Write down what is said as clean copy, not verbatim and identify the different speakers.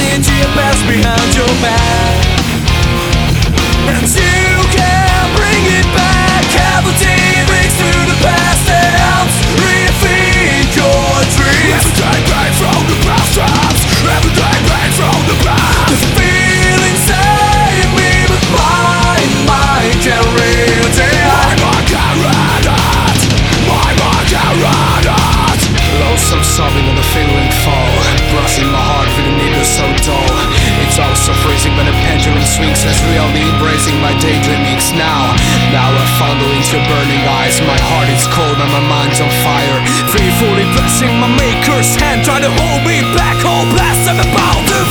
Speaker 1: into your past behind your back, and you can't bring it back. Cavalry rings through the past and helps rethink your dreams.
Speaker 2: Everyday pain from the past times, everyday pain from the past.
Speaker 1: The feeling save me, but my mind can't read it.
Speaker 2: My mind can't read it, my mind can't read it.
Speaker 3: Lonesome sobbing on the feeling fall, brushing my heart with a needle so dull. It's also freezing when the pendulum swings, as reality embracing my daydreamings. Now I fondle into your burning eyes. My heart is cold and my mind's on fire. Fearfully pressing my maker's hand, trying to hold me back. Whole blast I'm about to